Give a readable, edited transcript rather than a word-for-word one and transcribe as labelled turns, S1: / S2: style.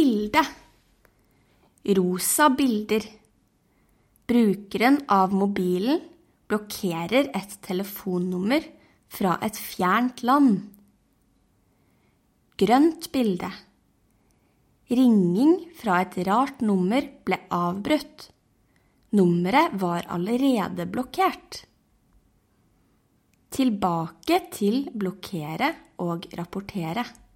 S1: bilde. Rosa bilder. Brukeren av mobilen blokkerer et telefonnummer fra et fjernt land. Grønt bilde. Ringing fra et rart nummer ble avbrutt. Nummeret var allerede blokkert. Tilbake til blokkere og rapportere.